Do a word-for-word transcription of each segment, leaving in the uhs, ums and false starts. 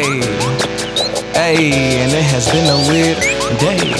Hey, hey, and it has been a weird day.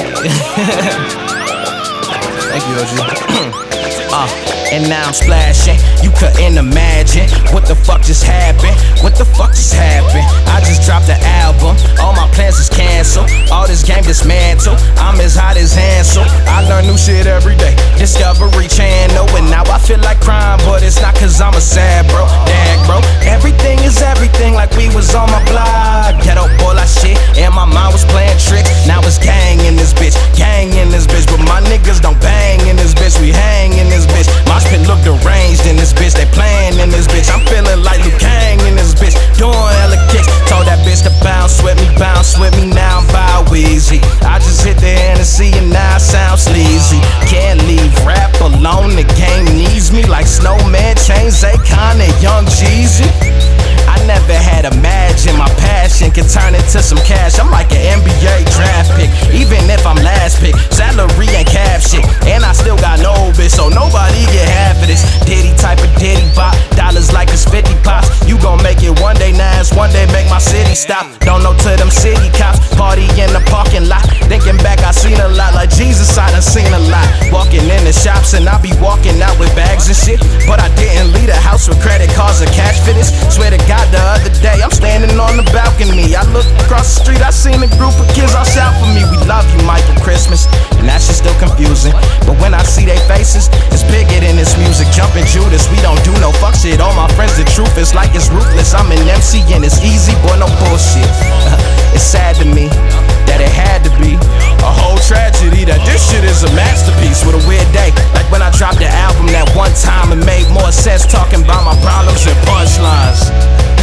Thank you, O G. uh, and now I'm splashing. You couldn't imagine what the fuck just happened. What the fuck just happened? I just dropped the album. All my plans is canceled. All this game dismantled. I'm as hot as Hansel. I learn new shit every day. Discovery Channel, and now I feel like crime, but it's not 'cause I'm a sad bro. Dag bro. Everything is everything, like we was on my blog. Ghetto boy like shit, and my mind was playing tricks. Now it's gang in this bitch, gang in this bitch, but my niggas don't bang in this bitch. We hang in this bitch. Mosh pit look deranged in this bitch. They playing in this bitch. I'm feeling like Liu Kang in this bitch. Doing hella kicks. Told that bitch to bounce with me, bounce with me. Now I'm Bow Weezy. I just hit the Hennessy and now I sound sleazy. Can't leave rap alone. The game needs me like Snowman, Chains, Akon, and Young Jeezy. I never had imagined my passion could turn into some cash. I'm like an N B A draft pick, even if I'm last pick. Salary and cap shit, and I still got no bitch, so nobody get half of this. Diddy type of Diddy bop, dollars like it's fifty pops. You gon' make it one day, now it's one day make my city stop. Don't know to them city cops, party in the parking lot. Thinking back, I seen a lot, like Jesus, I done seen a lot. Walking in the shops and I be walking out with bags and shit, but I didn't leave the house with credit cards or cash for this. Swear to God, the other day I'm standing on the balcony. I looked across the street, I seen a group of kids all shout for me. We love you, Michael Christmas, and that shit's still confusing. But when I see their faces, it's bigger than this music. Jumping Judas, we don't do no fuck shit. All my friends, the truth is like it's ruthless. I'm an M C and it's easy, boy, no bullshit. It's sad to me that it had to be a whole tragedy, that this shit is a masterpiece with a weird day. Like when I dropped the album that one time, it made more sense talking about my problems and punchlines.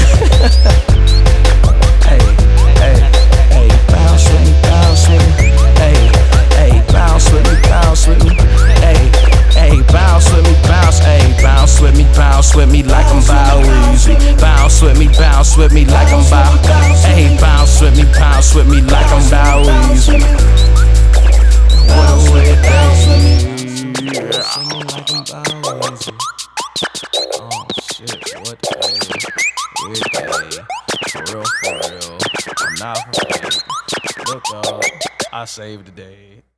Hey, hey, hey, bounce with me, bounce with me. Hey, hey, bounce with me, bounce with me. Hey, hey, bounce with me, bounce. Hey, bounce with me, bounce with me like I'm Bow Weezy. Bounce with me, bounce with me like I'm Bow. Hey, bounce with me, bounce with me like I'm Bow Weezy. What a weird day. Bounce with me like I'm Bow Weezy. Oh shit, what a weird day. For real, for real. I'm not for fake. Look up, I saved the day.